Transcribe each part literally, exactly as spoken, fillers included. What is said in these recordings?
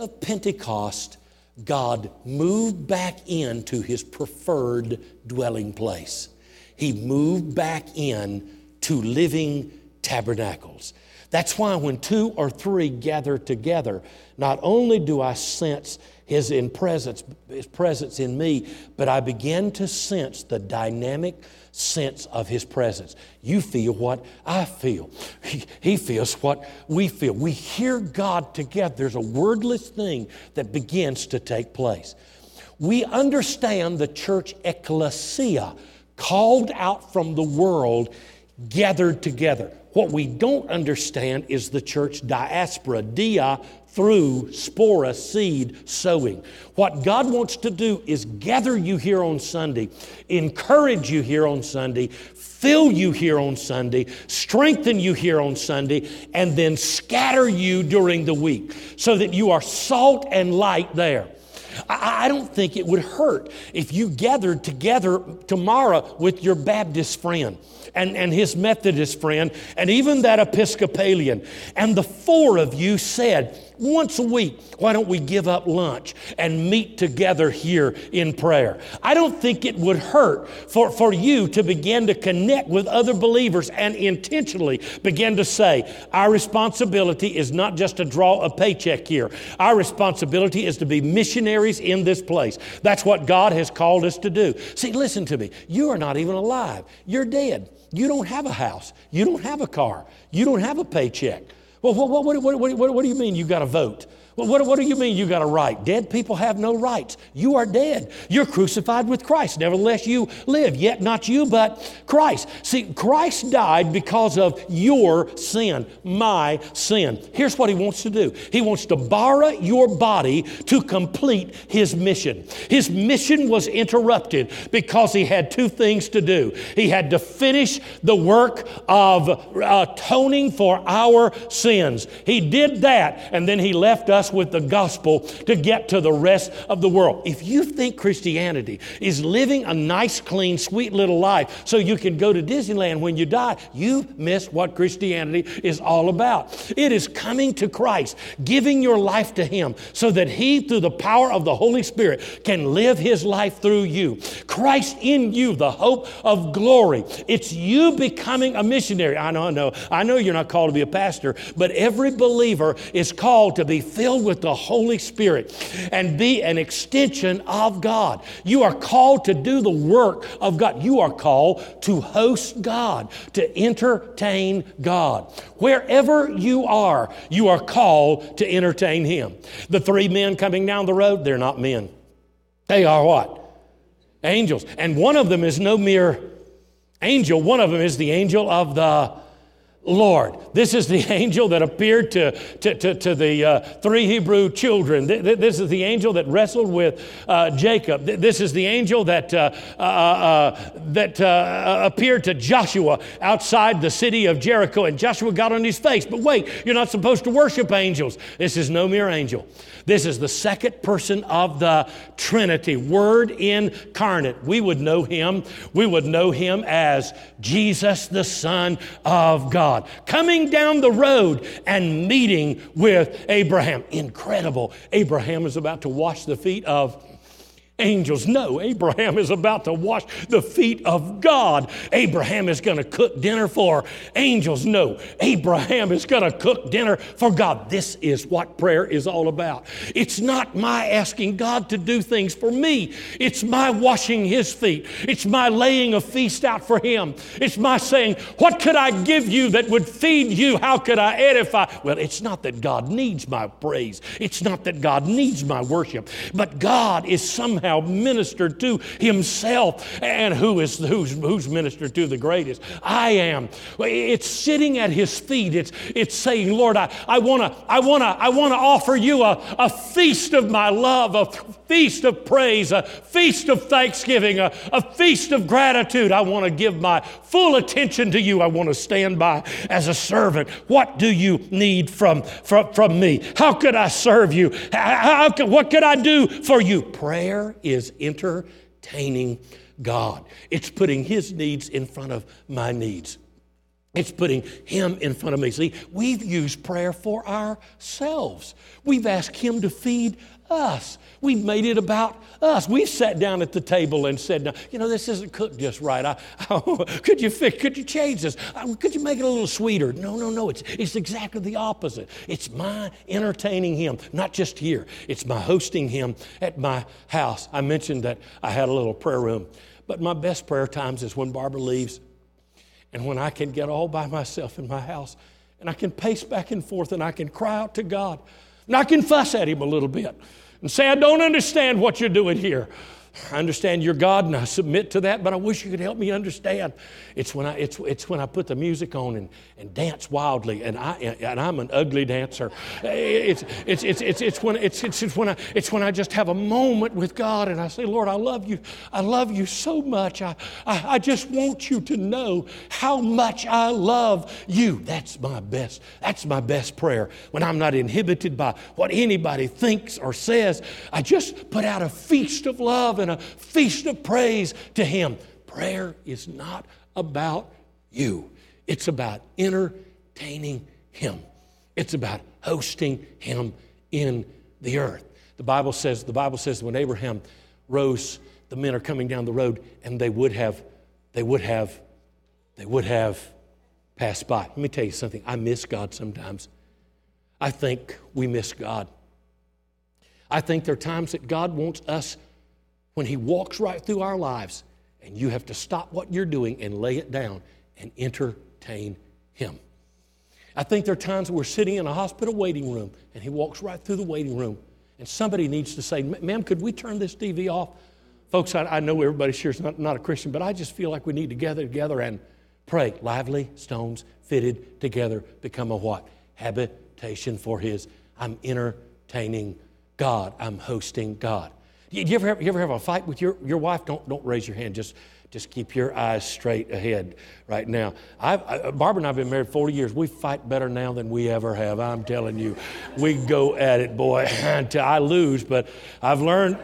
of Pentecost, God moved back into his preferred dwelling place. He moved back in to living tabernacles. That's why when two or three gather together, not only do I sense his in presence, his presence in me, but I begin to sense the dynamic sense of his presence. You feel what I feel. He, he feels what we feel. We hear God together. There's a wordless thing that begins to take place. We understand the church ecclesia, called out from the world, gathered together. What we don't understand is the church diaspora, dia, through spora, seed, sowing. What God wants to do is gather you here on Sunday, encourage you here on Sunday, fill you here on Sunday, strengthen you here on Sunday, and then scatter you during the week so that you are salt and light there. I don't think it would hurt if you gathered together tomorrow with your Baptist friend and, and his Methodist friend and even that Episcopalian. And the four of you said, once a week, why don't we give up lunch and meet together here in prayer? I don't think it would hurt for, for you to begin to connect with other believers and intentionally begin to say, our responsibility is not just to draw a paycheck here. Our responsibility is to be missionaries in this place. That's what God has called us to do. See, listen to me. You are not even alive. You're dead. You don't have a house. You don't have a car. You don't have a paycheck. Well, what, what, what, what, what, what do you mean you got to vote? Well, what, what do you mean you got a right? Dead people have no rights. You are dead. You're crucified with Christ. Nevertheless, you live. Yet not you, but Christ. See, Christ died because of your sin, my sin. Here's what he wants to do. He wants to borrow your body to complete his mission. His mission was interrupted because he had two things to do. He had to finish the work of atoning for our sins. He did that, and then he left us with the gospel to get to the rest of the world. If you think Christianity is living a nice, clean, sweet little life so you can go to Disneyland when you die, you've missed what Christianity is all about. It is coming to Christ, giving your life to him so that he, through the power of the Holy Spirit, can live his life through you. Christ in you, the hope of glory. It's you becoming a missionary. I know, I know, I know you're not called to be a pastor, but every believer is called to be filled with the Holy Spirit and be an extension of God. You are called to do the work of God. You are called to host God, to entertain God. Wherever you are, you are called to entertain him. The three men coming down the road, they're not men. They are what? Angels. And one of them is no mere angel. One of them is the angel of the Lord. This is the angel that appeared to, to, to, to the uh, three Hebrew children. This is the angel that wrestled with uh, Jacob. This is the angel that, uh, uh, uh, that uh, appeared to Joshua outside the city of Jericho. And Joshua got on his face. But wait, you're not supposed to worship angels. This is no mere angel. This is the second person of the Trinity, Word incarnate. We would know him. We would know him as Jesus, the Son of God. Coming down the road and meeting with Abraham. Incredible. Abraham is about to wash the feet of angels. No, Abraham is about to wash the feet of God. Abraham is going to cook dinner for angels. No, Abraham is going to cook dinner for God. This is what prayer is all about. It's not my asking God to do things for me. It's my washing his feet. It's my laying a feast out for him. It's my saying, what could I give you that would feed you? How could I edify? Well, it's not that God needs my praise. It's not that God needs my worship. But God is somehow ministered to himself. And who is who's, who's ministered to the greatest? I am. It's sitting at his feet. It's it's saying, Lord, I, I wanna I wanna I wanna offer you a, a feast of my love, a feast of praise, a feast of thanksgiving, a, a feast of gratitude. I want to give my full attention to you. I want to stand by as a servant. What do you need from from, from me? How could I serve you? How, how could, what could I do for you? Prayer is entertaining God. It's putting his needs in front of my needs. It's putting Him in front of me. See, we've used prayer for ourselves. We've asked Him to feed us. We've made it about us. We've sat down at the table and said, "No, you know, this isn't cooked just right. I, I, could you fix? Could you change this? Could you make it a little sweeter?" No, no, no. It's it's exactly the opposite. It's my entertaining Him, not just here. It's my hosting Him at my house. I mentioned that I had a little prayer room, but my best prayer times is when Barbara leaves, and when I can get all by myself in my house, and I can pace back and forth, and I can cry out to God, and I can fuss at Him a little bit and say, "I don't understand what you're doing here. I understand you're God, and I submit to that, but I wish you could help me understand." It's when I it's it's when I put the music on and, and dance wildly, and I and I'm an ugly dancer. It's it's it's it's it's when it's it's, it's when I it's when I just have a moment with God, and I say, "Lord, I love you. I love you so much. I I, I just want you to know how much I love you." That's my best. That's my best prayer. When I'm not inhibited by what anybody thinks or says, I just put out a feast of love and a feast of praise to Him. Prayer is not about you. It's about entertaining Him. It's about hosting Him in the earth. The Bible says, the Bible says when Abraham rose, the men are coming down the road, and they would have, they would have, they would have passed by. Let me tell you something. I miss God sometimes. I think we miss God. I think there are times that God wants us, when He walks right through our lives, and you have to stop what you're doing and lay it down and entertain Him. I think there are times we're sitting in a hospital waiting room, and He walks right through the waiting room, and somebody needs to say, "Ma'am, could we turn this T V off?" Folks, I, I know everybody here is not, not a Christian, but I just feel like we need to gather together and pray. Lively stones fitted together become a what? Habitation for His. I'm entertaining God. I'm hosting God. You ever have, you ever have a fight with your, your wife? Don't don't raise your hand. Just just keep your eyes straight ahead right now. I've, I, Barbara and I have been married forty years. We fight better now than we ever have. I'm telling you, we go at it, boy. Until I lose, but I've learned.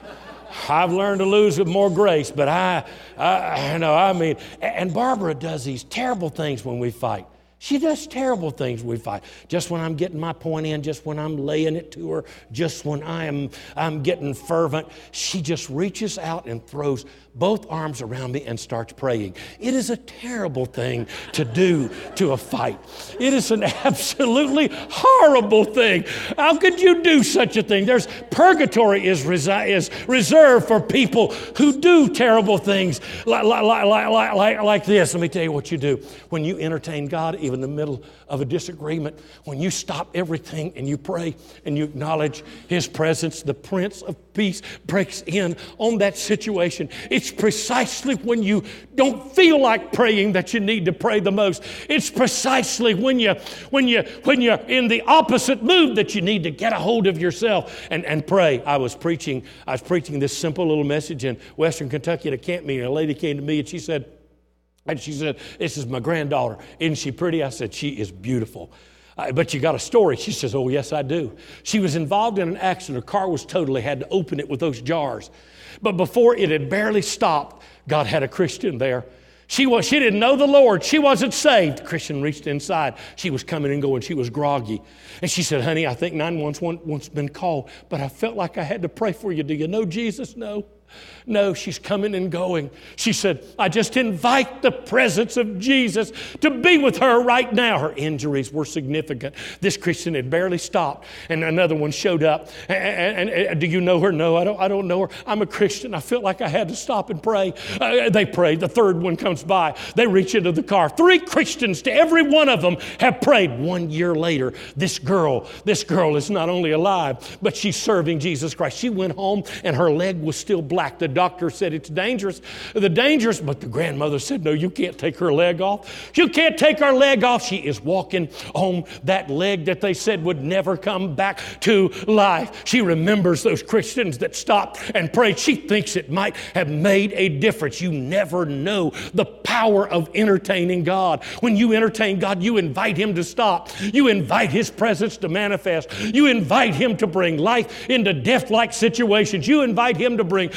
I've learned to lose with more grace. But I, I, I know. I mean, and Barbara does these terrible things when we fight. She does terrible things when we fight. Just when I'm getting my point in, just when I'm laying it to her, just when I am I'm getting fervent, she just reaches out and throws both arms around me and starts praying. It is a terrible thing to do to a fight. It is an absolutely horrible thing. How could you do such a thing? There's purgatory is, resi- is reserved for people who do terrible things like, like, like, like, like, like this. Let me tell you what you do. When you entertain God, even in the middle of a disagreement, when you stop everything and you pray and you acknowledge His presence, the Prince of Peace breaks in on that situation. It's precisely when you don't feel like praying that you need to pray the most. It's precisely when you when you when you're in the opposite mood that you need to get a hold of yourself and, and pray. I was preaching, I was preaching this simple little message in Western Kentucky at a camp meeting. A lady came to me and she said, and she said, "This is my granddaughter. Isn't she pretty?" I said, "She is beautiful. Uh, but you got a story." She says, "Oh, yes, I do." She was involved in an accident. Her car was totaled. They had to open it with those jars. But before it had barely stopped, God had a Christian there. She was, she didn't know the Lord. She wasn't saved. The Christian reached inside. She was coming and going. She was groggy. And she said, "Honey, I think nine one one once been called, but I felt like I had to pray for you. Do you know Jesus?" "No." No, she's coming and going. She said, "I just invite the presence of Jesus to be with her right now." Her injuries were significant. This Christian had barely stopped, and another one showed up. And, and, and do you know her? "No, I don't, I don't know her. I'm a Christian. I felt like I had to stop and pray." Uh, they prayed. The third one comes by. They reach into the car. Three Christians, to every one of them, have prayed. One year later, this girl, this girl is not only alive, but she's serving Jesus Christ. She went home, and her leg was still black. The doctor said it's dangerous. The dangerous, but the grandmother said, "No, you can't take her leg off. You can't take her leg off." She is walking on that leg that they said would never come back to life. She remembers those Christians that stopped and prayed. She thinks it might have made a difference. You never know the power of entertaining God. When you entertain God, you invite Him to stop. You invite His presence to manifest. You invite Him to bring life into death-like situations. You invite Him to bring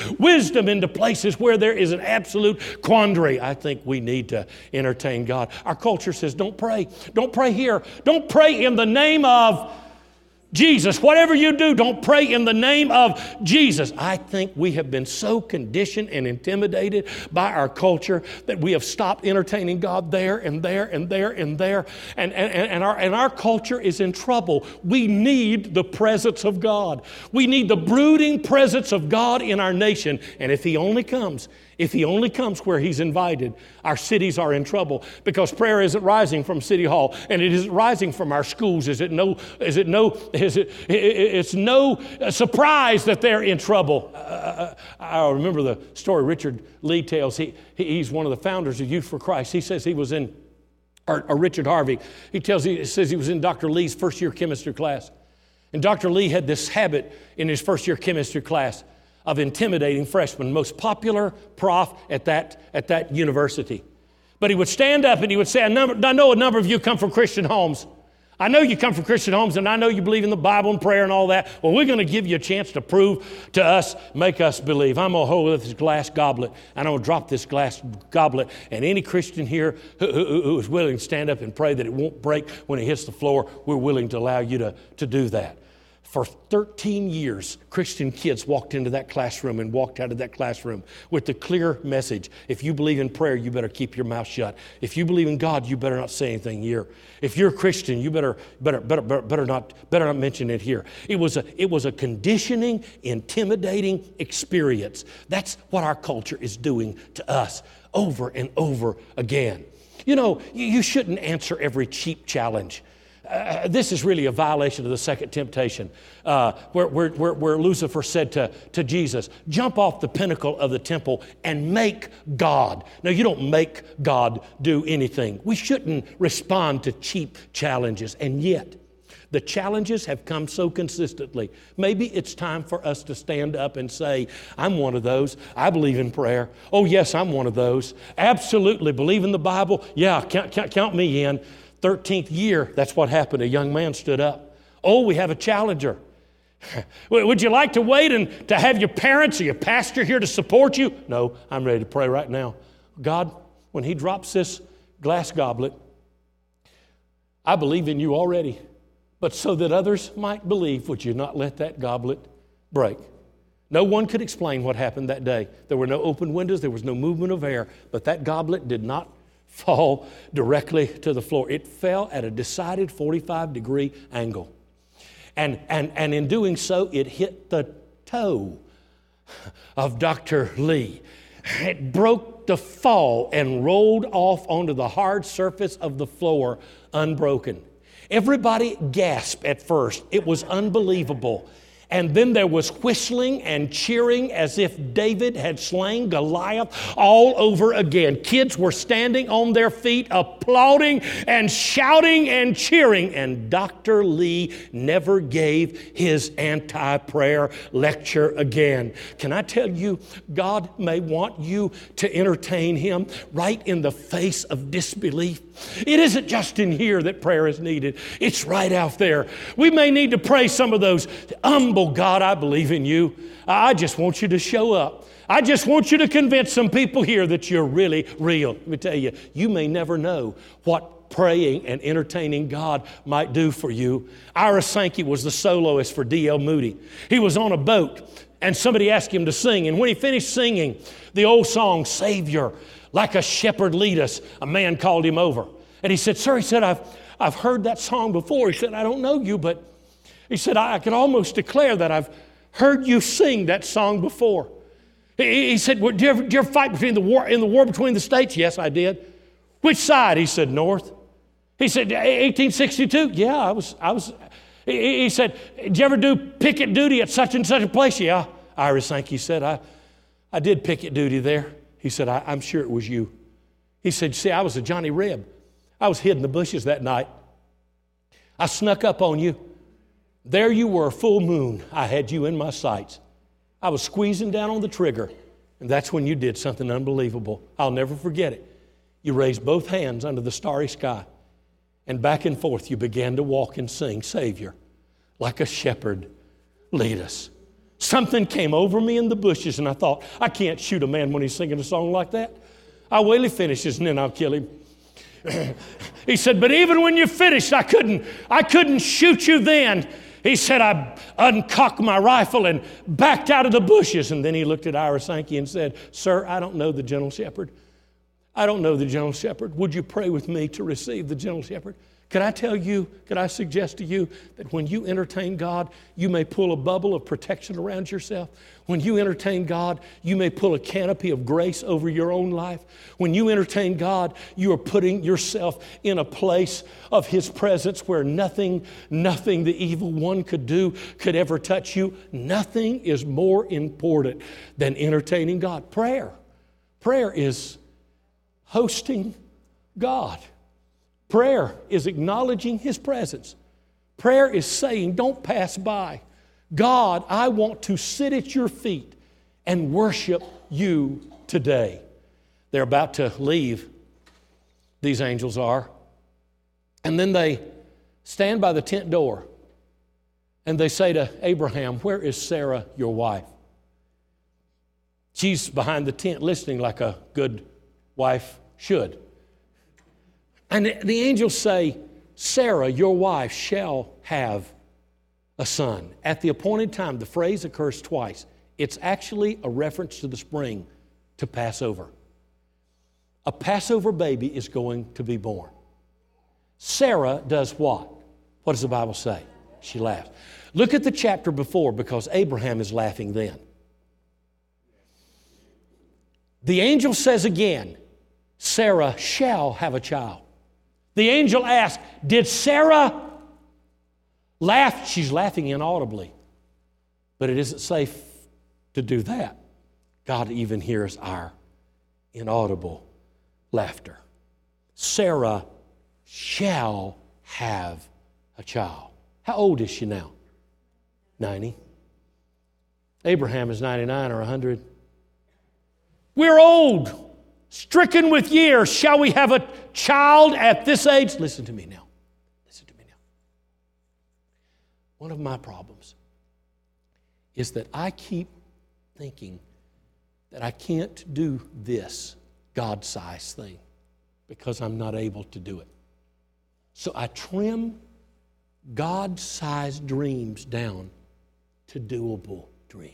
wisdom into places where there is an absolute quandary. I think we need to entertain God. Our culture says, don't pray. Don't pray here. Don't pray in the name of Jesus. Whatever you do, don't pray in the name of Jesus. I think we have been so conditioned and intimidated by our culture that we have stopped entertaining God there and there and there and there. And, and, and, our, and our culture is in trouble. We need the presence of God. We need the brooding presence of God in our nation. And if He only comes, if He only comes where He's invited, our cities are in trouble, because prayer isn't rising from City Hall, and it isn't rising from our schools. Is it no? Is it no? Is it? It's no surprise that they're in trouble. Uh, I remember the story Richard Lee tells. He he's one of the founders of Youth for Christ. He says he was in, or, or Richard Harvey. He tells he says he was in Doctor Lee's first year chemistry class, and Doctor Lee had this habit in his first year chemistry class of intimidating freshmen, most popular prof at that, at that university. But he would stand up and he would say, I, number, I know a number of you come from Christian homes. I know you come from Christian homes, and I know you believe in the Bible and prayer and all that. Well, we're going to give you a chance to prove to us, make us believe. I'm going to hold this glass goblet, and I'm going to drop this glass goblet, and any Christian here who, who, who is willing to stand up and pray that it won't break when it hits the floor, we're willing to allow you to, to do that. For thirteen years, Christian kids walked into that classroom and walked out of that classroom with the clear message: if you believe in prayer, you better keep your mouth shut. If you believe in God, you better not say anything here. If you're a Christian, you better better better better, better not better not mention it here. It was a it was a conditioning, intimidating experience. That's what our culture is doing to us over and over again. You know, you shouldn't answer every cheap challenge. Uh, this is really a violation of the second temptation, uh, where, where, where, where Lucifer said to, to Jesus, jump off the pinnacle of the temple and make God. Now, you don't make God do anything. We shouldn't respond to cheap challenges, and yet the challenges have come so consistently. Maybe it's time for us to stand up and say, I'm one of those. I believe in prayer. Oh, yes, I'm one of those. Absolutely. Believe in the Bible. Yeah, count, count, count me in. thirteenth year, that's what happened. A young man stood up. Oh, we have a challenger. Would you like to wait and to have your parents or your pastor here to support you? No, I'm ready to pray right now. God, when He drops this glass goblet, I believe in You already. But so that others might believe, would You not let that goblet break? No one could explain what happened that day. There were no open windows. There was no movement of air. But that goblet did not fall directly to the floor. It fell at a decided forty-five degree angle. And, and, and in doing so, it hit the toe of Doctor Lee. It broke the fall and rolled off onto the hard surface of the floor unbroken. Everybody gasped at first. It was unbelievable. And then there was whistling and cheering as if David had slain Goliath all over again. Kids were standing on their feet, applauding and shouting and cheering. And Doctor Lee never gave his anti-prayer lecture again. Can I tell you, God may want you to entertain Him right in the face of disbelief. It isn't just in here that prayer is needed. It's right out there. We may need to pray some of those humble, God, I believe in You. I just want You to show up. I just want You to convince some people here that You're really real. Let me tell you, you may never know what praying and entertaining God might do for you. Ira Sankey was the soloist for D L Moody. He was on a boat and somebody asked him to sing. And when he finished singing the old song, Savior, like a shepherd lead us, a man called him over. And he said, sir, he said, I've, I've heard that song before. He said, I don't know you, but he said, I could almost declare that I've heard you sing that song before. He, he said, well, did, you ever, did you ever fight between the war, in the war between the states? Yes, I did. Which side? He said, North. He said, eighteen sixty-two? Yeah, I was. I was. He, he said, did you ever do picket duty at such and such a place? Yeah. Ira Sankey said, I, I did picket duty there. He said, I, I'm sure it was you. He said, see, I was a Johnny Reb. I was hid in the bushes that night. I snuck up on you. There you were, full moon. I had you in my sights. I was squeezing down on the trigger, and that's when you did something unbelievable. I'll never forget it. You raised both hands under the starry sky, and back and forth you began to walk and sing, Savior, like a shepherd, lead us. Something came over me in the bushes, and I thought, I can't shoot a man when he's singing a song like that. I'll wait till he finishes, and then I'll kill him. He said, but even when you finished, I couldn't, I couldn't shoot you then. He said, I uncocked my rifle and backed out of the bushes. And then he looked at Ira Sankey and said, sir, I don't know the gentle shepherd. I don't know the gentle shepherd. Would you pray with me to receive the gentle shepherd? Can I tell you, can I suggest to you that when you entertain God, you may pull a bubble of protection around yourself? When you entertain God, you may pull a canopy of grace over your own life. When you entertain God, you are putting yourself in a place of His presence where nothing, nothing the evil one could do could ever touch you. Nothing is more important than entertaining God. Prayer. Prayer is hosting God. Prayer is acknowledging His presence. Prayer is saying, don't pass by. God, I want to sit at your feet and worship you today. They're about to leave, these angels are. And then they stand by the tent door and they say to Abraham, where is Sarah, your wife? She's behind the tent listening like a good wife should. And the angels say, Sarah, your wife, shall have a son. At the appointed time, the phrase occurs twice. It's actually a reference to the spring, to Passover. A Passover baby is going to be born. Sarah does what? What does the Bible say? She laughs. Look at the chapter before, because Abraham is laughing then. The angel says again, Sarah shall have a child. The angel asked, did Sarah laugh? She's laughing inaudibly. But it isn't safe to do that. God even hears our inaudible laughter. Sarah shall have a child. How old is she now? ninety. Abraham is ninety-nine or one hundred. We're old. Stricken with years, shall we have a child at this age? Listen to me now. Listen to me now. One of my problems is that I keep thinking that I can't do this God-sized thing because I'm not able to do it. So I trim God-sized dreams down to doable dreams.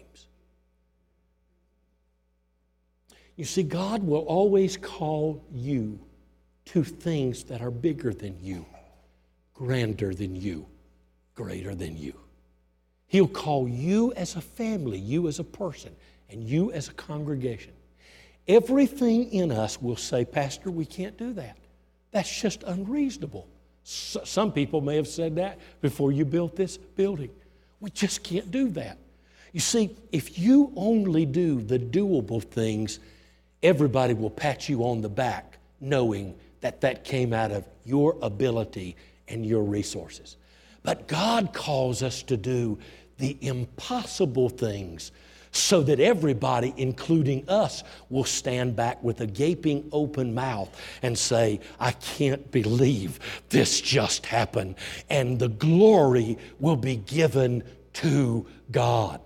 You see, God will always call you to things that are bigger than you, grander than you, greater than you. He'll call you as a family, you as a person, and you as a congregation. Everything in us will say, Pastor, we can't do that. That's just unreasonable. So, some people may have said that before you built this building. We just can't do that. You see, if you only do the doable things, everybody will pat you on the back knowing that that came out of your ability and your resources. But God calls us to do the impossible things so that everybody, including us, will stand back with a gaping open mouth and say, I can't believe this just happened. And the glory will be given to God.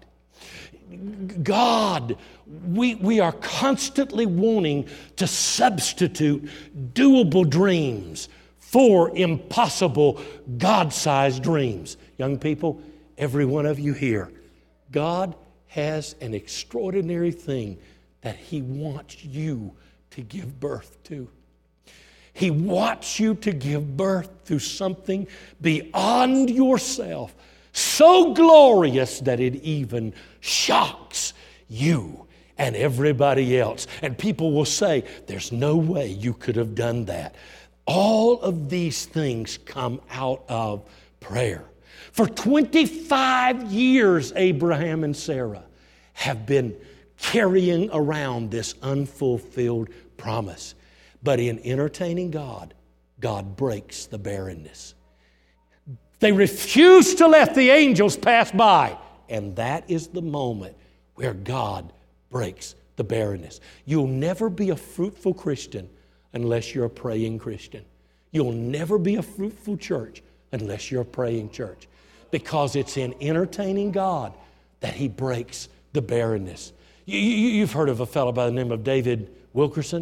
God, we, we are constantly wanting to substitute doable dreams for impossible God-sized dreams. Young people, every one of you here, God has an extraordinary thing that He wants you to give birth to. He wants you to give birth to something beyond yourself, so glorious that it even shocks you and everybody else. And people will say, there's no way you could have done that. All of these things come out of prayer. For twenty-five years, Abraham and Sarah have been carrying around this unfulfilled promise. But in entertaining God, God breaks the barrenness. They refuse to let the angels pass by. And that is the moment where God breaks the barrenness. You'll never be a fruitful Christian unless you're a praying Christian. You'll never be a fruitful church unless you're a praying church. Because it's in entertaining God that he breaks the barrenness. You, you, you've heard of a fellow by the name of David Wilkerson.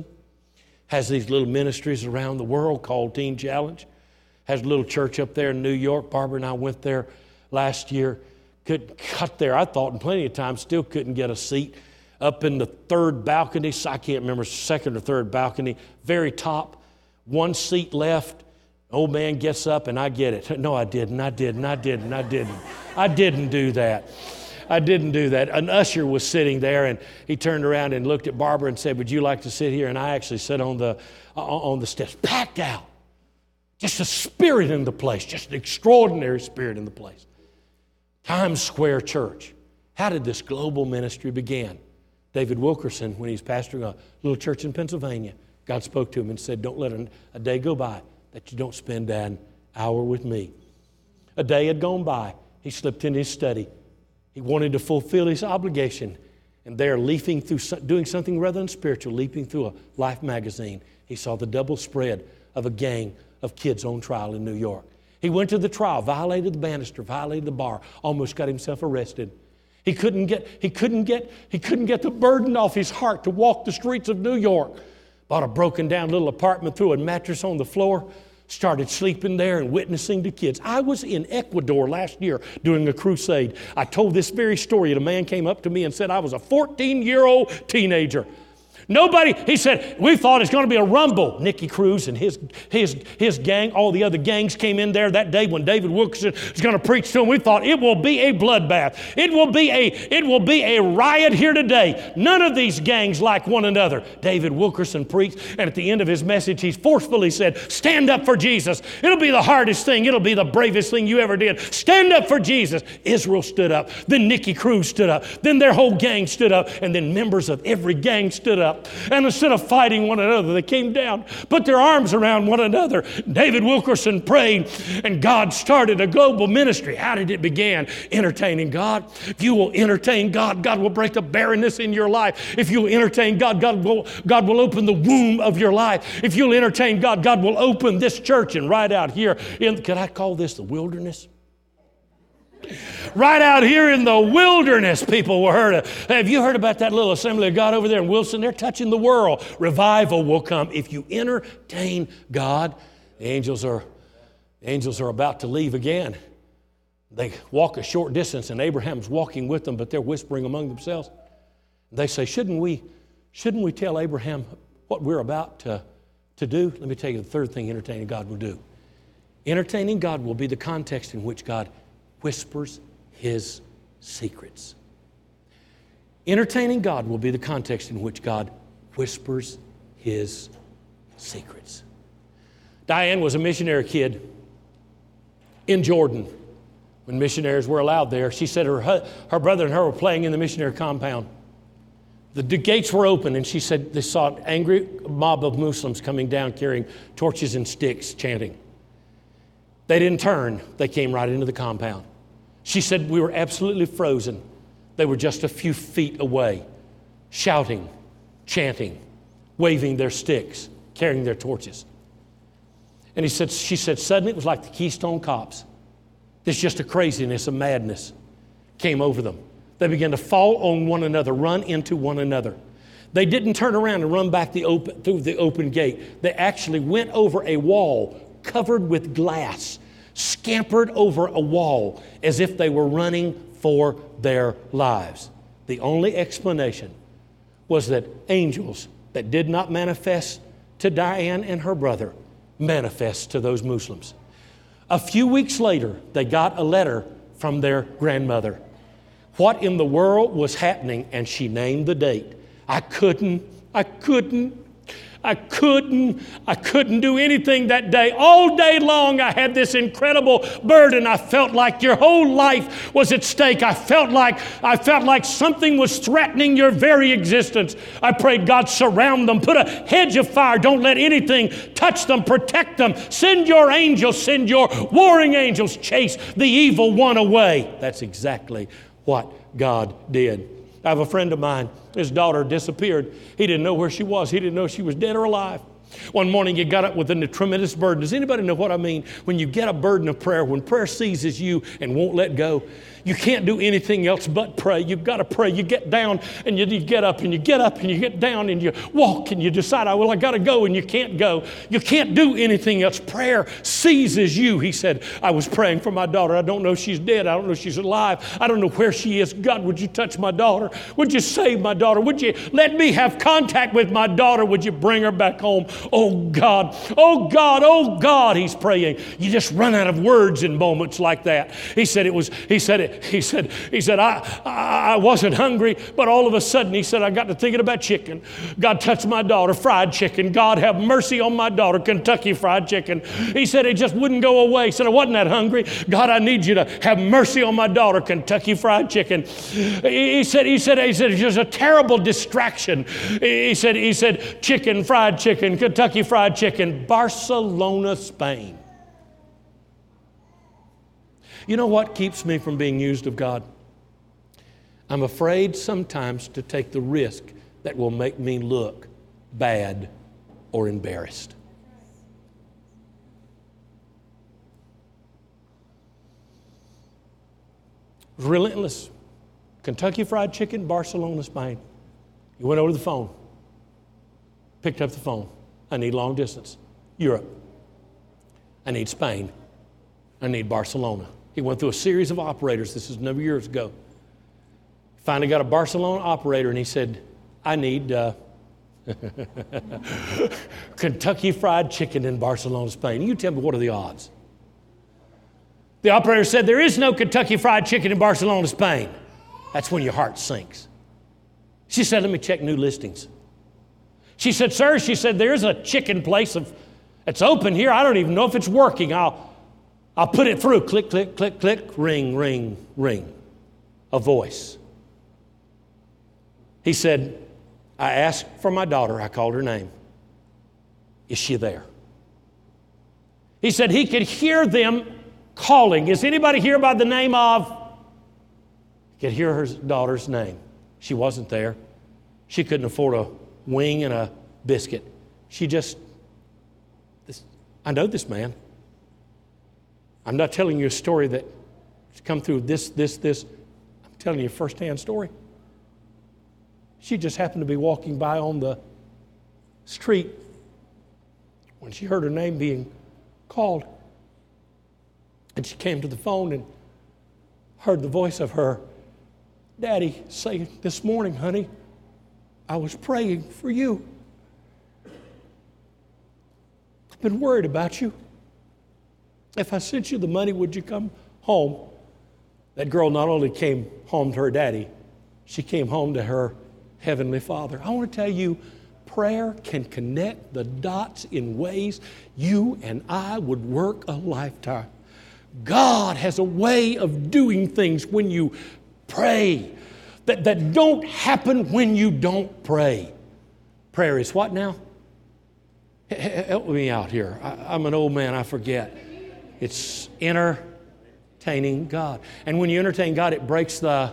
Has these little ministries around the world called Teen Challenge. Has a little church up there in New York. Barbara and I went there last year. Could cut there, I thought, and plenty of times, still couldn't get a seat up in the third balcony. I can't remember, second or third balcony, very top, one seat left. Old man gets up and I get it. No, I didn't, I didn't, I didn't, I didn't. I didn't do that. I didn't do that. An usher was sitting there and he turned around and looked at Barbara and said, would you like to sit here? And I actually sat on the, on the steps, packed out. Just a spirit in the place, just an extraordinary spirit in the place. Times Square Church. How did this global ministry begin? David Wilkerson, when he was pastoring a little church in Pennsylvania, God spoke to him and said, don't let a, a day go by that you don't spend an hour with me. A day had gone by. He slipped into his study. He wanted to fulfill his obligation. And there, leafing through, doing something rather than spiritual, leaping through a Life magazine, he saw the double spread of a gang of kids on trial in New York. He went to the trial, violated the banister, violated the bar, almost got himself arrested. He couldn't get, he couldn't get, he couldn't get the burden off his heart to walk the streets of New York. Bought a broken down little apartment, threw a mattress on the floor, started sleeping there and witnessing to kids. I was in Ecuador last year doing a crusade. I told this very story and a man came up to me and said I was a fourteen-year-old teenager. Nobody, he said, we thought it's going to be a rumble. Nicky Cruz and his, his, his gang, all the other gangs came in there that day when David Wilkerson was going to preach to them. We thought it will be a bloodbath. It will be a, it will be a riot here today. None of these gangs like one another. David Wilkerson preached, and at the end of his message, he forcefully said, stand up for Jesus. It'll be the hardest thing. It'll be the bravest thing you ever did. Stand up for Jesus. Israel stood up. Then Nicky Cruz stood up. Then their whole gang stood up. And then members of every gang stood up. And instead of fighting one another, they came down, put their arms around one another. David Wilkerson prayed, and God started a global ministry. How did it begin? Entertaining God. If you will entertain God, God will break the barrenness in your life. If you will entertain God, God will, God will open the womb of your life. If you'll entertain God, God will open this church. And right out here, in, could I call this the wilderness? Right out here in the wilderness, people were heard of. Have you heard about that little Assembly of God over there in Wilson? They're touching the world. Revival will come. If you entertain God, the angels are, the angels are about to leave again. They walk a short distance, and Abraham's walking with them, but they're whispering among themselves. They say, shouldn't we, shouldn't we tell Abraham what we're about to, to do? Let me tell you the third thing entertaining God will do. Entertaining God will be the context in which God whispers his secrets. Entertaining God will be the context in which God whispers his secrets. Diane was a missionary kid in Jordan when missionaries were allowed there. She said her, her brother and her were playing in the missionary compound. The gates were open, and she said they saw an angry mob of Muslims coming down carrying torches and sticks, chanting. They didn't turn. They came right into the compound. She said we were absolutely frozen. They were just a few feet away, shouting, chanting, waving their sticks, carrying their torches. And he said, she said, suddenly it was like the Keystone Cops. There's just a craziness, a madness came over them. They began to fall on one another, run into one another. They didn't turn around and run back the open, through the open gate. They actually went over a wall covered with glass, scampered over a wall as if they were running for their lives. The only explanation was that angels that did not manifest to Diane and her brother manifest to those Muslims. A few weeks later, they got a letter from their grandmother. What in the world was happening? And she named the date. I couldn't, I couldn't, I couldn't, I couldn't do anything that day. All day long, I had this incredible burden. I felt like your whole life was at stake. I felt like, I felt like something was threatening your very existence. I prayed, God, surround them. Put a hedge of fire. Don't let anything touch them. Protect them. Send your angels. Send your warring angels. Chase the evil one away. That's exactly what God did. I have a friend of mine, his daughter disappeared. He didn't know where she was. He didn't know if she was dead or alive. One morning he got up with a tremendous burden. Does anybody know what I mean? When you get a burden of prayer, when prayer seizes you and won't let go, You can't do anything else but pray. You've got to pray. You get down and you, you get up and you get up and you get down and you walk and you decide, oh, well, I got to go, and you can't go. You can't do anything else. Prayer seizes you. He said, I was praying for my daughter. I don't know if she's dead. I don't know if she's alive. I don't know where she is. God, would you touch my daughter? Would you save my daughter? Would you let me have contact with my daughter? Would you bring her back home? Oh, God. Oh, God. Oh, God. He's praying. You just run out of words in moments like that. He said it was, he said it, he said, he said, I, I, I wasn't hungry, but all of a sudden, he said, I got to thinking about chicken. God touched my daughter, fried chicken. God have mercy on my daughter, Kentucky Fried Chicken. He said it just wouldn't go away. He said, I wasn't that hungry. God, I need you to have mercy on my daughter, Kentucky Fried Chicken. He said, he said, he said, it's just a terrible distraction. He said, he said, chicken, fried chicken, Kentucky Fried Chicken, Barcelona, Spain. You know what keeps me from being used of God? I'm afraid sometimes to take the risk that will make me look bad or embarrassed. Relentless. Kentucky Fried Chicken, Barcelona, Spain. You went over to the phone, picked up the phone. I need long distance. Europe. I need Spain. I need Barcelona. He went through a series of operators. This is a number of years ago. Finally got a Barcelona operator, and he said, I need uh, Kentucky Fried Chicken in Barcelona, Spain. You tell me, what are the odds? The operator said, there is no Kentucky Fried Chicken in Barcelona, Spain. That's when your heart sinks. She said, let me check new listings. She said, sir, she said, there's a chicken place of, it's open here. I don't even know if it's working. I'll, I'll put it through. Click, click, click, click, ring, ring, ring. A voice. He said, I asked for my daughter. I called her name. Is she there? He said he could hear them calling. Is anybody here by the name of? He could hear her daughter's name. She wasn't there. She couldn't afford a wing and a biscuit. She just, this, I know this man. I'm not telling you a story that's come through this, this, this. I'm telling you a firsthand story. She just happened to be walking by on the street when she heard her name being called. And she came to the phone and heard the voice of her daddy say, this morning, honey, I was praying for you. I've been worried about you. If I sent you the money, would you come home? That girl not only came home to her daddy, she came home to her Heavenly Father. I want to tell you, prayer can connect the dots in ways you and I would work a lifetime. God has a way of doing things when you pray that, that don't happen when you don't pray. Prayer is what now? Help me out here. I, I'm an old man, I forget. It's entertaining God. And when you entertain God, it breaks the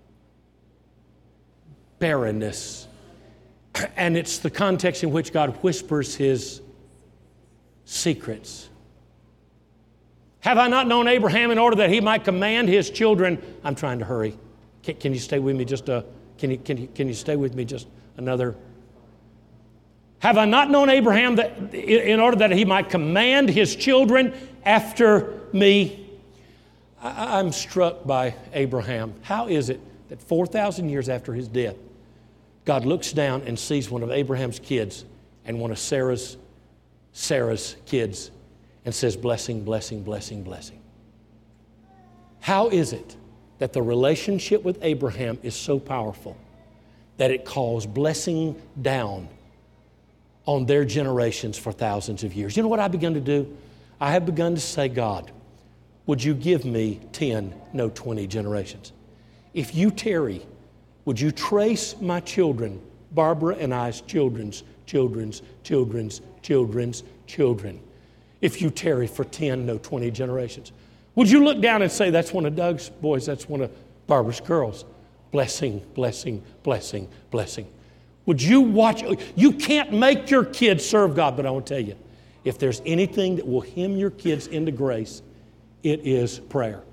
barrenness. And it's the context in which God whispers His secrets. Have I not known Abraham in order that he might command his children? I'm trying to hurry. Can, can you stay with me just a, can you, can you, can you stay with me just another? Have I not known Abraham that in order that he might command his children after me? I, I'm struck by Abraham. How is it that four thousand years after his death, God looks down and sees one of Abraham's kids and one of Sarah's, Sarah's kids and says, blessing, blessing, blessing, blessing. How is it that the relationship with Abraham is so powerful that it calls blessing down on their generations for thousands of years? You know what I've begun to do? I have begun to say, God, would you give me ten, no twenty generations? If you tarry, would you trace my children, Barbara and I's children's, children's, children's, children's, children? If you tarry for ten, no twenty generations. Would you look down and say, that's one of Doug's boys, that's one of Barbara's girls. Blessing, blessing, blessing, blessing. Would you watch? You can't make your kids serve God, but I want to tell you, if there's anything that will hem your kids into grace, it is prayer.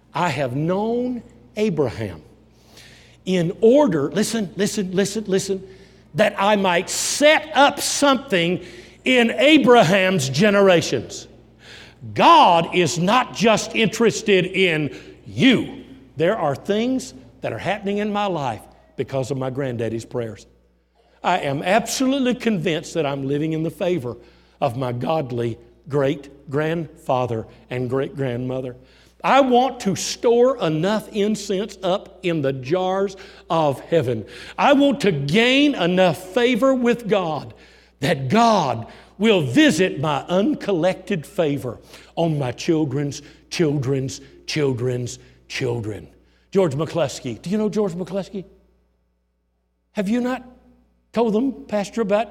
I have known Abraham in order, listen, listen, listen, listen, that I might set up something in Abraham's generations. God is not just interested in you. There are things that are happening in my life because of my granddaddy's prayers. I am absolutely convinced that I'm living in the favor of my godly great-grandfather and great-grandmother. I want to store enough incense up in the jars of heaven. I want to gain enough favor with God that God will visit my uncollected favor on my children's, children's, children's, children. George McCluskey. Do you know George McCluskey? Have you not told them, Pastor, about...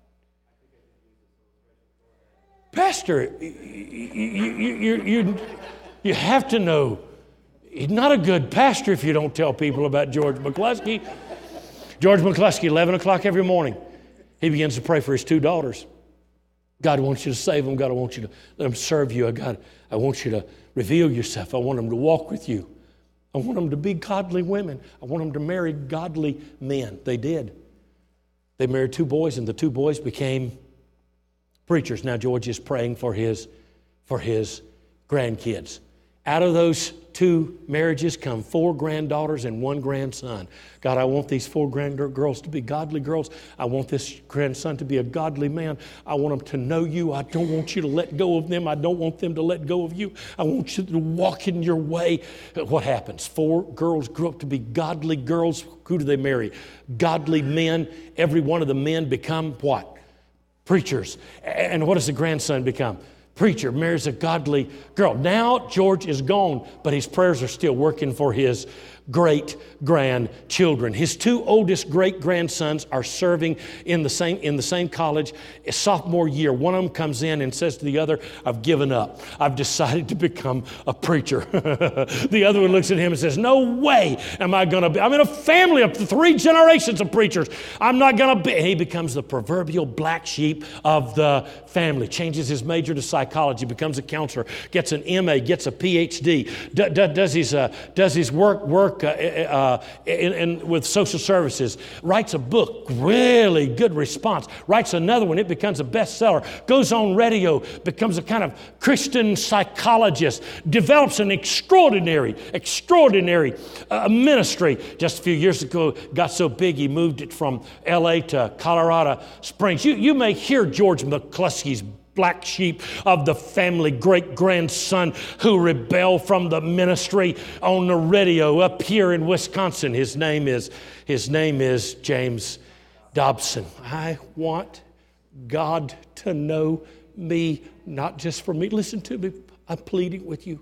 Pastor, you, you, you, you, you have to know, he's not a good pastor if you don't tell people about George McCluskey. George McCluskey, eleven o'clock every morning, he begins to pray for his two daughters. God, I want you to save them. God, I want you to let them serve you. God, I want you to reveal yourself. I want them to walk with you. I want them to be godly women. I want them to marry godly men. They did. They married two boys, and the two boys became preachers. Now George is praying for his, for his grandkids. Out of those two marriages come four granddaughters and one grandson. God, I want these four grandgirls to be godly girls. I want this grandson to be a godly man. I want them to know you. I don't want you to let go of them. I don't want them to let go of you. I want you to walk in your way. What happens? Four girls grew up to be godly girls. Who do they marry? Godly men. Every one of the men become what? Preachers. And what does the grandson become? Preacher, marries a godly girl. Now George is gone, but his prayers are still working for his great-grandchildren. His two oldest great-grandsons are serving in the same in the same college. Sophomore year, one of them comes in and says to the other, I've given up. I've decided to become a preacher. The other one looks at him and says, no way am I going to be. I'm in a family of three generations of preachers. I'm not going to be. He becomes the proverbial black sheep of the family, changes his major to psychology, becomes a counselor, gets an M A, gets a P H D, d- d- does his, uh, does his work, work Uh, uh, in, in, with social services, writes a book, really good response, writes another one, it becomes a bestseller, goes on radio, becomes a kind of Christian psychologist, develops an extraordinary, extraordinary uh, ministry. Just a few years ago, got so big he moved it from L A to Colorado Springs. You, you may hear George McCluskey's black sheep of the family, great-grandson who rebelled from the ministry on the radio up here in Wisconsin. His name is, his name is James Dobson. I want God to know me, not just for me. Listen to me. I'm pleading with you.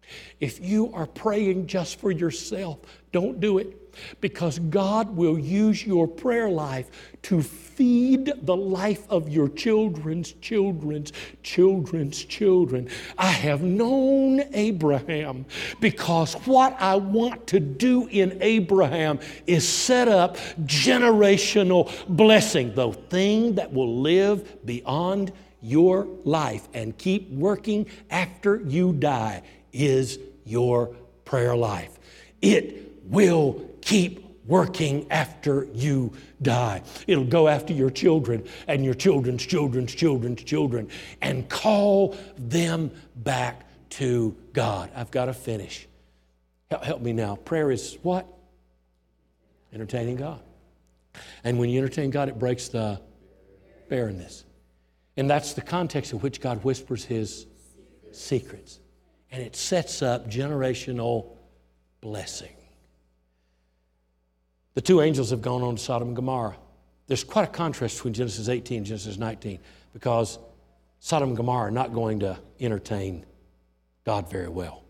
If you are praying just for yourself, don't do it. Because God will use your prayer life to feed the life of your children's children's children's children. I have known Abraham because what I want to do in Abraham is set up generational blessing, the thing that will live beyond your life and keep working after you die is your prayer life. It will keep working after you die. It'll go after your children and your children's children's children's children and call them back to God. I've got to finish. Help, help me now. Prayer is what? Entertaining God. And when you entertain God, it breaks the barrenness. And that's the context in which God whispers His secrets. And it sets up generational blessing. The two angels have gone on to Sodom and Gomorrah. There's quite a contrast between Genesis eighteen and Genesis nineteen because Sodom and Gomorrah are not going to entertain God very well.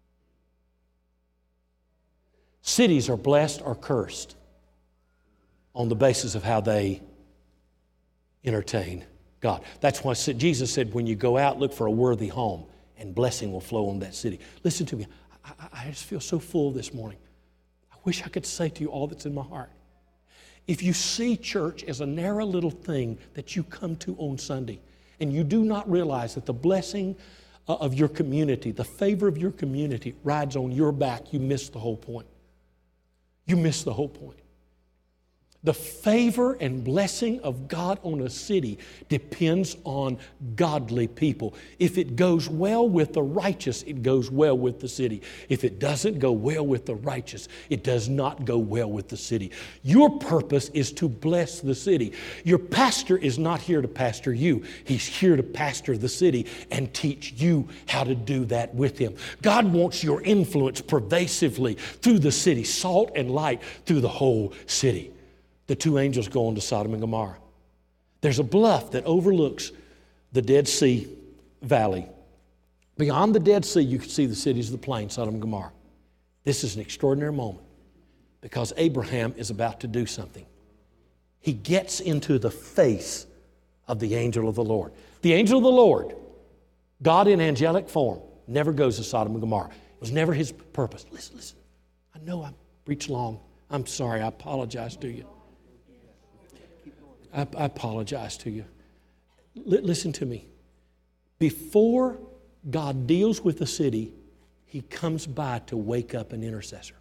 Cities are blessed or cursed on the basis of how they entertain God. That's why Jesus said, when you go out, look for a worthy home, and blessing will flow on that city. Listen to me. I, I, I just feel so full this morning. I wish I could say to you all that's in my heart. If you see church as a narrow little thing that you come to on Sunday, and you do not realize that the blessing of your community, the favor of your community rides on your back, you miss the whole point. You miss the whole point. The favor and blessing of God on a city depends on godly people. If it goes well with the righteous, it goes well with the city. If it doesn't go well with the righteous, it does not go well with the city. Your purpose is to bless the city. Your pastor is not here to pastor you. He's here to pastor the city and teach you how to do that with him. God wants your influence pervasively through the city, salt and light through the whole city. The two angels go on to Sodom and Gomorrah. There's a bluff that overlooks the Dead Sea Valley. Beyond the Dead Sea, you can see the cities of the plain, Sodom and Gomorrah. This is an extraordinary moment because Abraham is about to do something. He gets into the face of the angel of the Lord. The angel of the Lord, God in angelic form, never goes to Sodom and Gomorrah. It was never his purpose. Listen, listen. I know I preached long. I'm sorry. I apologize to you. I, I apologize to you. L- listen to me. Before God deals with the city, he comes by to wake up an intercessor.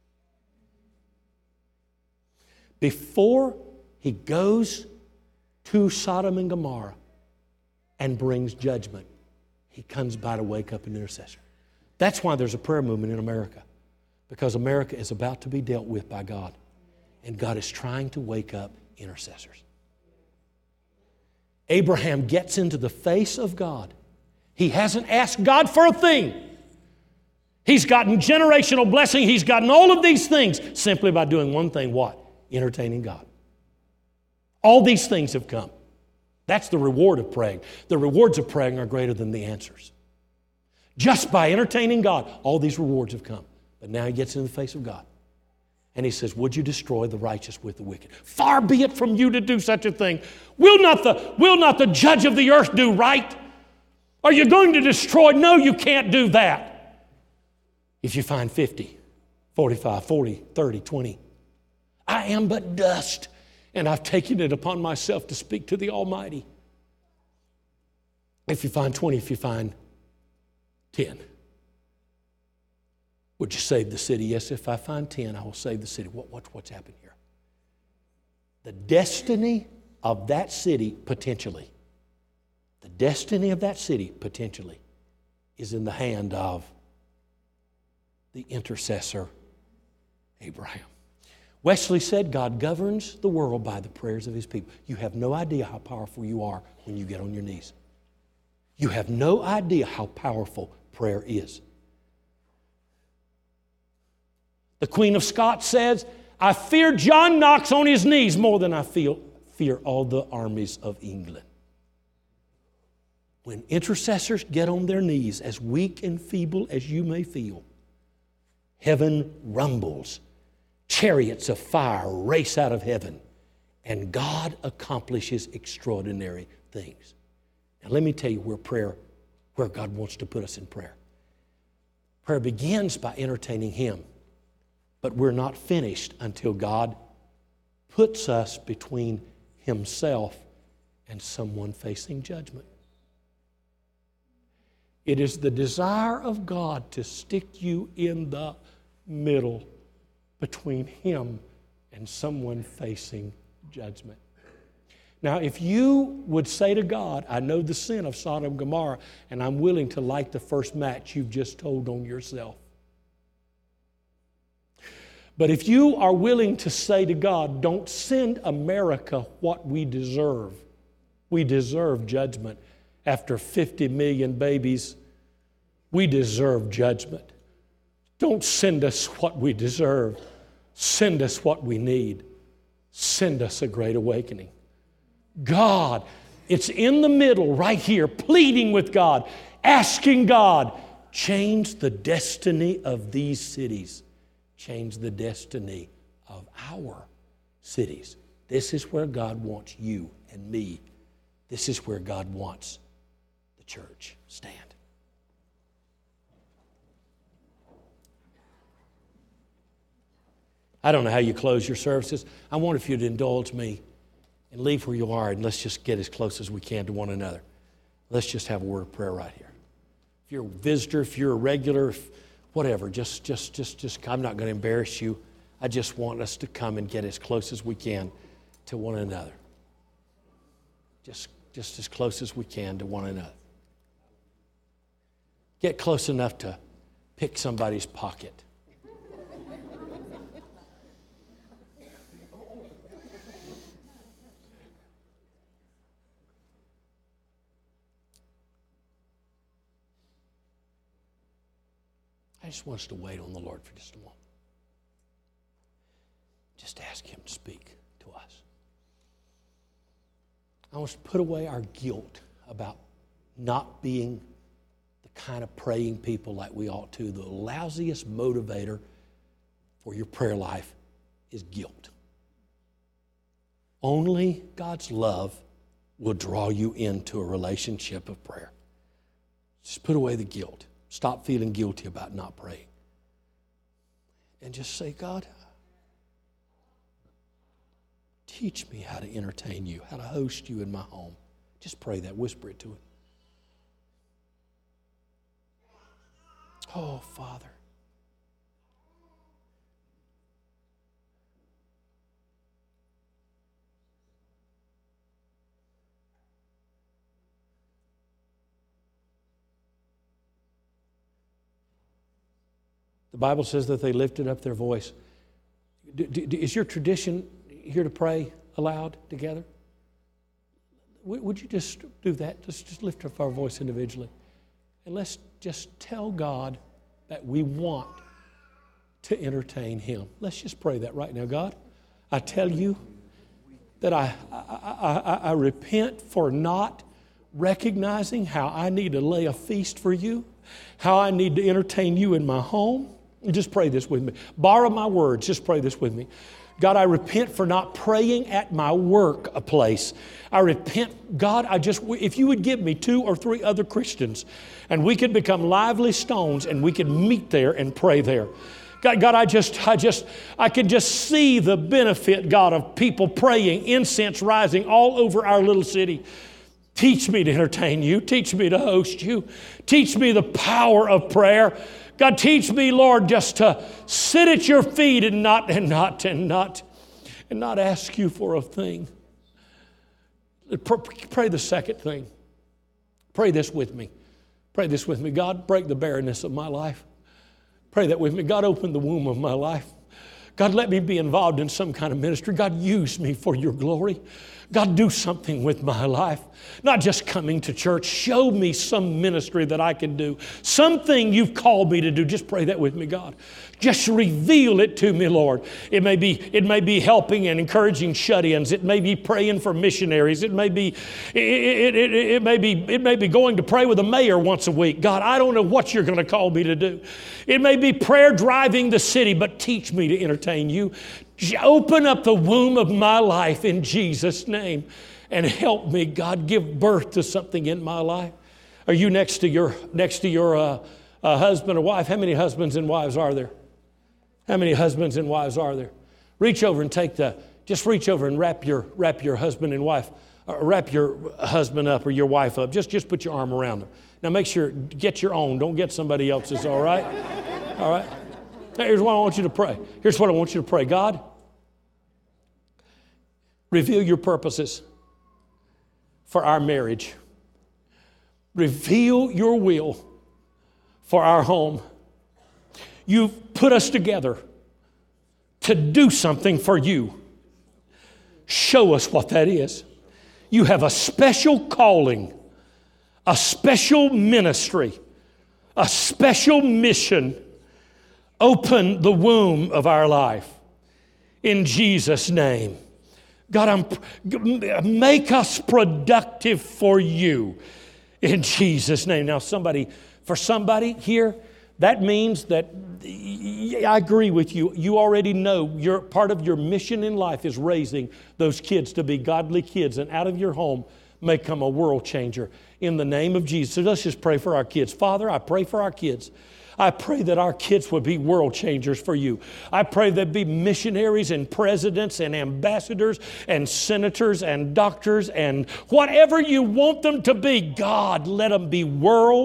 Before he goes to Sodom and Gomorrah and brings judgment, he comes by to wake up an intercessor. That's why there's a prayer movement in America, because America is about to be dealt with by God, and God is trying to wake up intercessors. Abraham gets into the face of God. He hasn't asked God for a thing. He's gotten generational blessing. He's gotten all of these things simply by doing one thing. What? Entertaining God. All these things have come. That's the reward of praying. The rewards of praying are greater than the answers. Just by entertaining God, all these rewards have come. But now he gets in the face of God. And he says, would you destroy the righteous with the wicked? Far be it from you to do such a thing. Will not the, will not the judge of the earth do right? Are you going to destroy? No, you can't do that. If you find fifty, forty-five, forty, thirty, twenty. I am but dust, and I've taken it upon myself to speak to the Almighty. If you find twenty, if you find ten. Would you save the city? Yes, if I find ten, I will save the city. What, what, what's happened here? The destiny of that city, potentially, the destiny of that city, potentially, is in the hand of the intercessor, Abraham. Wesley said, God governs the world by the prayers of his people. You have no idea how powerful you are when you get on your knees. You have no idea how powerful prayer is. The Queen of Scots says, I fear John Knox on his knees more than I feel, fear all the armies of England. When intercessors get on their knees, as weak and feeble as you may feel, heaven rumbles. Chariots of fire race out of heaven, and God accomplishes extraordinary things. Now let me tell you where prayer, where God wants to put us in prayer. Prayer begins by entertaining him. But we're not finished until God puts us between himself and someone facing judgment. It is the desire of God to stick you in the middle between him and someone facing judgment. Now, if you would say to God, I know the sin of Sodom and Gomorrah, and I'm willing to light the first match you've just told on yourself. But if you are willing to say to God, don't send America what we deserve. We deserve judgment. After fifty million babies, we deserve judgment. Don't send us what we deserve. Send us what we need. Send us a great awakening. God, it's in the middle right here, pleading with God, asking God, change the destiny of these cities. Change the destiny of our cities. This is where God wants you and me. This is where God wants the church. Stand. I don't know how you close your services. I wonder if you'd indulge me and leave where you are, and let's just get as close as we can to one another. Let's just have a word of prayer right here. If you're a visitor, if you're a regular, if, whatever, just, just, just, just, I'm not going to embarrass you. I just want us to come and get as close as we can to one another. Just, just as close as we can to one another. Get close enough to pick somebody's pocket. I just want us to wait on the Lord for just a moment. Just ask Him to speak to us. I want us to put away our guilt about not being the kind of praying people like we ought to. The lousiest motivator for your prayer life is guilt. Only God's love will draw you into a relationship of prayer. Just put away the guilt. Stop feeling guilty about not praying. And just say, God, teach me how to entertain you, how to host you in my home. Just pray that. Whisper it to Him. Oh, Father. The Bible says that they lifted up their voice. Do, do, is your tradition here to pray aloud together? Would you just do that? Just, just lift up our voice individually. And let's just tell God that we want to entertain Him. Let's just pray that right now. God, I tell you that I, I, I, I repent for not recognizing how I need to lay a feast for you, how I need to entertain you in my home. Just pray this with me. Borrow my words. Just pray this with me. God, I repent for not praying at my work a place. I repent, God, I just, if you would give me two or three other Christians and we could become lively stones and we could meet there and pray there. God, God, I just, I just, I can just see the benefit, God, of people praying, incense rising all over our little city. Teach me to entertain you. Teach me to host you. Teach me the power of prayer. God, teach me, Lord, just to sit at your feet and not, and not, and not, and not ask you for a thing. Pray the second thing. Pray this with me. Pray this with me. God, break the barrenness of my life. Pray that with me. God, open the womb of my life. God, let me be involved in some kind of ministry. God, use me for your glory. God, do something with my life. Not just coming to church. Show me some ministry that I can do. Something you've called me to do. Just pray that with me, God. Just reveal it to me, Lord. It may be, it may be helping and encouraging shut-ins. It may be praying for missionaries. It may be, it, it, it, it may be, it may be going to pray with the mayor once a week. God, I don't know what you're going to call me to do. It may be prayer driving the city, but teach me to entertain you. Open up the womb of my life in Jesus' name and help me, God, give birth to something in my life. Are you next to your next to your uh, uh, husband or wife? How many husbands and wives are there? How many husbands and wives are there? Reach over and take the, just reach over and wrap your wrap your husband and wife, or wrap your husband up or your wife up. Just, just put your arm around them. Now make sure, get your own. Don't get somebody else's, all right? All right? Now, here's what I want you to pray. Here's what I want you to pray. God, reveal your purposes for our marriage. Reveal your will for our home. You've put us together to do something for you. Show us what that is. You have a special calling, a special ministry, a special mission. Open the womb of our life in Jesus' name. God, I'm, make us productive for you in Jesus' name. Now, somebody, for somebody here, that means that I agree with you. You already know your part of your mission in life is raising those kids to be godly kids, and out of your home may come a world changer in the name of Jesus. So let's just pray for our kids. Father, I pray for our kids. I pray that our kids would be world changers for you. I pray they'd be missionaries and presidents and ambassadors and senators and doctors and whatever you want them to be. God, let them be world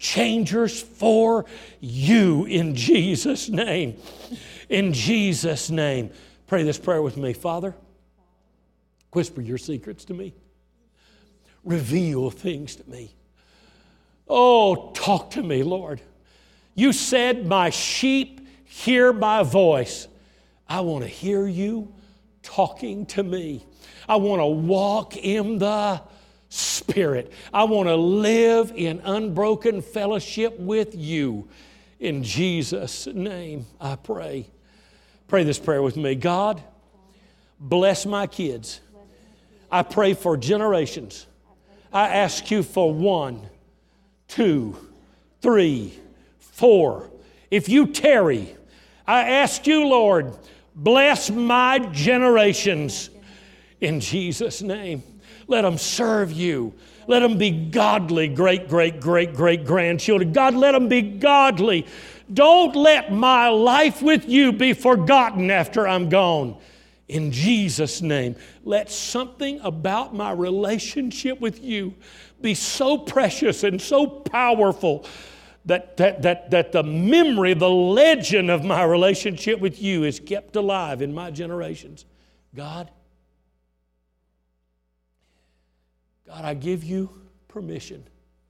changers for you in Jesus' name. In Jesus' name. Pray this prayer with me. Father, whisper your secrets to me. Reveal things to me. Oh, talk to me, Lord. You said, my sheep hear my voice. I want to hear you talking to me. I want to walk in the Spirit. I want to live in unbroken fellowship with you. In Jesus' name, I pray. Pray this prayer with me. God, bless my kids. I pray for generations. I ask you for one, two, three, four. If you tarry, I ask you, Lord, bless my generations in Jesus' name. Let them serve you. Let them be godly, great, great, great, great grandchildren. God, let them be godly. Don't let my life with you be forgotten after I'm gone. In Jesus' name, let something about my relationship with you be so precious and so powerful that, that, that, that the memory, the legend of my relationship with you is kept alive in my generations. God, God, I give you permission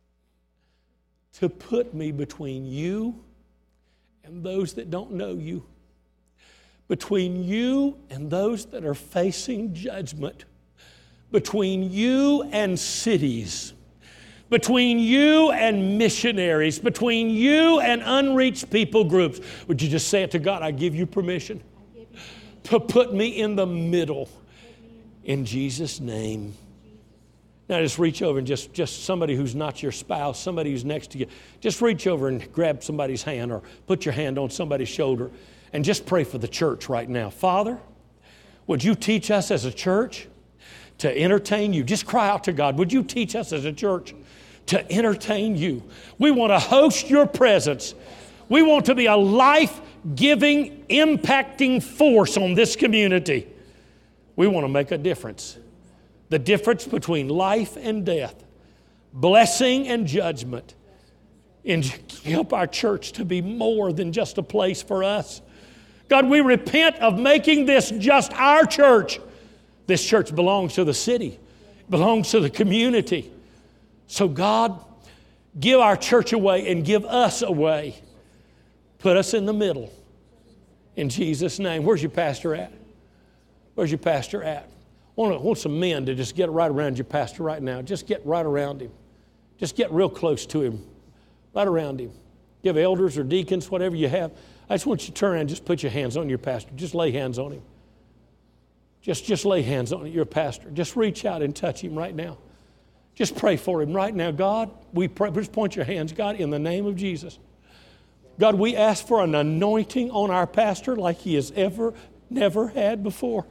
to put me between you and those that don't know you, between you and those that are facing judgment, between you and cities, between you and missionaries, between you and unreached people groups. Would you just say it to God? I give you permission to put me in the middle. In Jesus' name. Now just reach over and just, just somebody who's not your spouse, somebody who's next to you, just reach over and grab somebody's hand or put your hand on somebody's shoulder and just pray for the church right now. Father, would you teach us as a church to entertain you? Just cry out to God. Would you teach us as a church to entertain you? We want to host your presence. We want to be a life-giving, impacting force on this community. We want to make a difference. The difference between life and death, blessing and judgment. And help our church to be more than just a place for us. God, we repent of making this just our church. This church belongs to the city, belongs to the community. So God, give our church away and give us away. Put us in the middle. In Jesus' name. Where's your pastor at? Where's your pastor at? I want, I want some men to just get right around your pastor right now. Just get right around him. Just get real close to him. Right around him. Give elders or deacons, whatever you have. I just want you to turn around and just put your hands on your pastor. Just lay hands on him. Just, just lay hands on your pastor. Just reach out and touch him right now. Just pray for him right now. God, we pray. Just point your hands. God, in the name of Jesus. God, we ask for an anointing on our pastor like he has ever, never had before.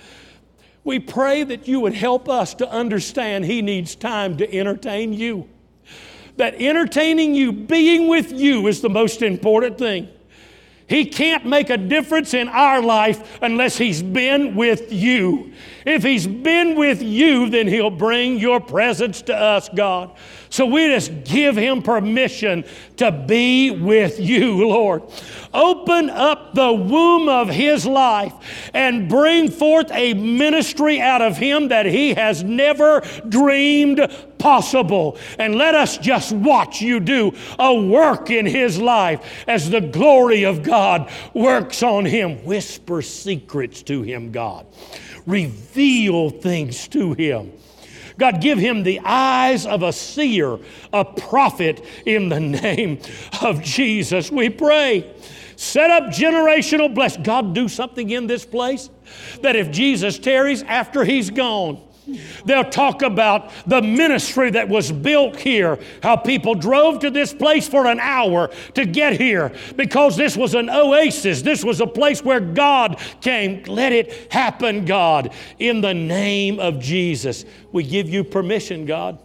We pray that you would help us to understand he needs time to entertain you. That entertaining you, being with you is the most important thing. He can't make a difference in our life unless he's been with you. If he's been with you, then he'll bring your presence to us, God. So we just give him permission to be with you, Lord. Open up the womb of his life and bring forth a ministry out of him that he has never dreamed possible. And let us just watch you do a work in his life as the glory of God works on him. Whisper secrets to him, God. Reveal things to him. God, give him the eyes of a seer, a prophet, in the name of Jesus. We pray. Set up generational blessing. God, do something in this place that if Jesus tarries after he's gone, they'll talk about the ministry that was built here, how people drove to this place for an hour to get here because this was an oasis. This was a place where God came. Let it happen, God, in the name of Jesus. We give you permission, God.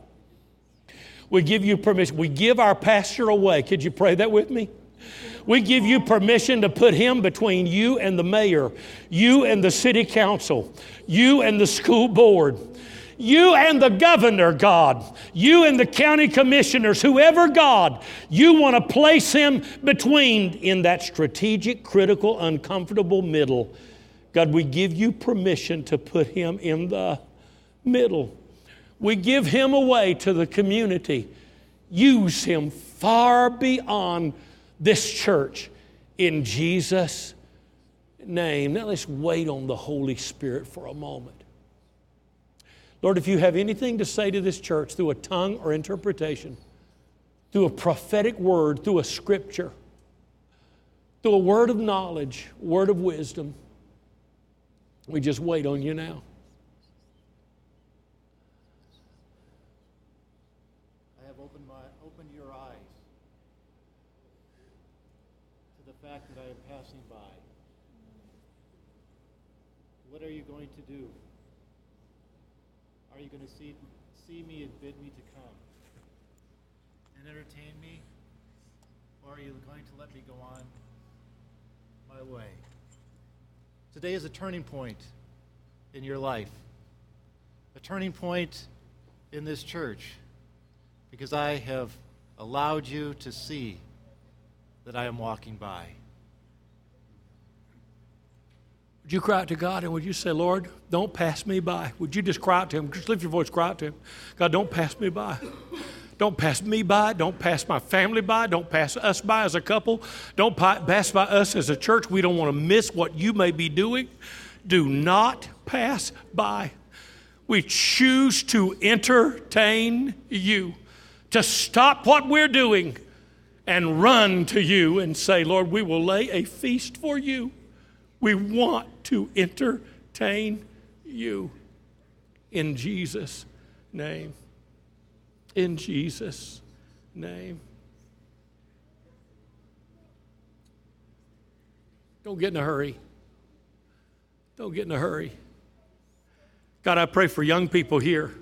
We give you permission. We give our pastor away. Could you pray that with me? We give you permission to put him between you and the mayor, you and the city council, you and the school board, You and the governor, God. You and the county commissioners, whoever, God, you want to place him between in that strategic, critical, uncomfortable middle. God, we give you permission to put him in the middle. We give him away to the community. Use him far beyond this church in Jesus' name. Now let's wait on the Holy Spirit for a moment. Lord, if you have anything to say to this church through a tongue or interpretation, through a prophetic word, through a scripture, through a word of knowledge, word of wisdom, we just wait on you now. I have opened my opened your eyes to the fact that I am passing by. What are you going to do? Are you going to see, see me and bid me to come and entertain me? Or are you going to let me go on my way? Today is a turning point in your life, a turning point in this church, because I have allowed you to see that I am walking by. Would you cry out to God and would you say, Lord, don't pass me by? Would you just cry out to him? Just lift your voice, cry out to him. God, don't pass me by. Don't pass me by. Don't pass my family by. Don't pass us by as a couple. Don't pass by us as a church. We don't want to miss what you may be doing. Do not pass by. We choose to entertain you, to stop what we're doing and run to you and say, Lord, we will lay a feast for you. We want to entertain you in Jesus' name. In Jesus' name. Don't get in a hurry. Don't get in a hurry. God, I pray for young people here.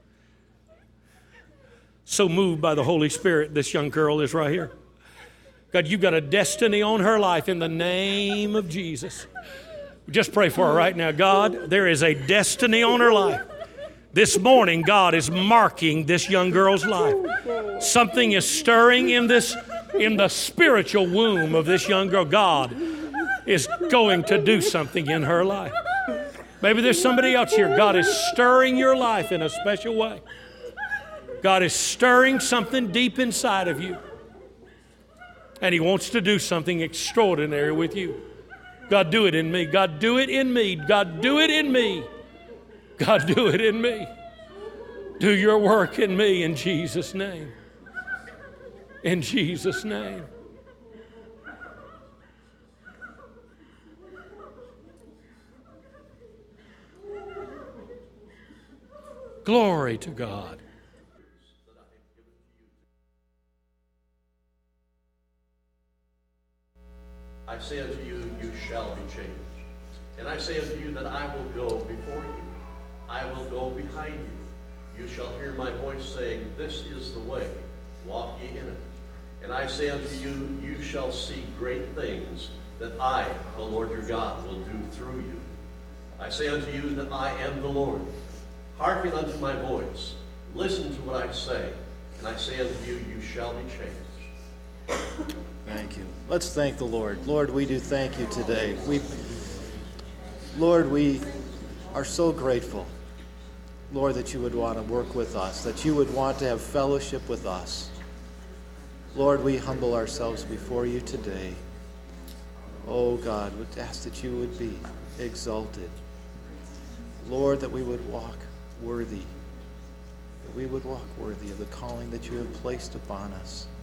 So moved by the Holy Spirit, this young girl is right here. God, you've got a destiny on her life in the name of Jesus. Just pray for her right now. God, there is a destiny on her life. This morning, God is marking this young girl's life. Something is stirring in this, in the spiritual womb of this young girl. God is going to do something in her life. Maybe there's somebody else here. God is stirring your life in a special way. God is stirring something deep inside of you. And he wants to do something extraordinary with you. God, do it in me. God, do it in me. God, do it in me. God, do it in me. Do your work in me in Jesus' name. In Jesus' name. Glory to God. I say unto you, you shall be changed. And I say unto you that I will go before you. I will go behind you. You shall hear my voice saying, this is the way, walk ye in it. And I say unto you, you shall see great things that I, the Lord your God, will do through you. I say unto you that I am the Lord. Hearken unto my voice. Listen to what I say. And I say unto you, you shall be changed. Thank you. Let's thank the Lord. Lord, we do thank you today. We, Lord, we are so grateful, Lord, that you would want to work with us, that you would want to have fellowship with us. Lord, we humble ourselves before you today. Oh God, we ask that you would be exalted. Lord, that we would walk worthy, that we would walk worthy of the calling that you have placed upon us.